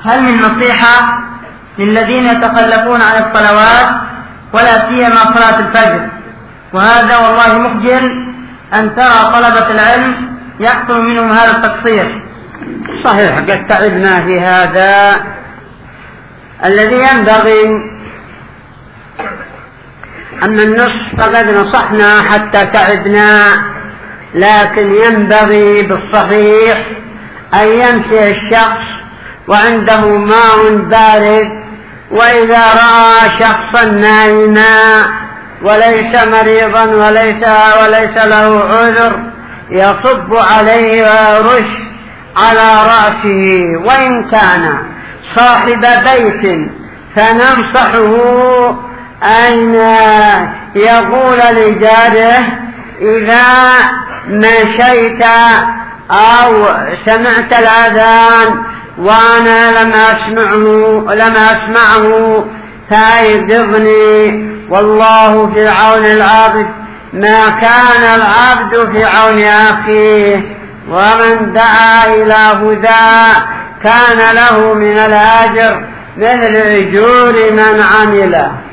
هل من نصيحة للذين يتخلفون عن الصلوات ولا سيما صلاة الفجر؟ وهذا والله مخجل أن ترى طلبة العلم يحصل منهم هذا التقصير. صحيح قد تعبنا في هذا. الذي ينبغي أما النصح فقد نصحنا حتى تعبنا، لكن ينبغي بالصحيح أن يمشي الشخص وعنده ماء بارد، وإذا رأى شخصا نائما وليس مريضا وليس له عذر يصب عليه ويرش على رأسه، وإن كان صاحب بيت فننصحه أن يقول لجاره: إذا مشيت أو سمعت الأذان وأنا لم أسمعه فأيقظني، والله في عون العبد ما كان العبد في عون أخيه، ومن دعا إلى هدى كان له من الأجر مثل أجور من عمله.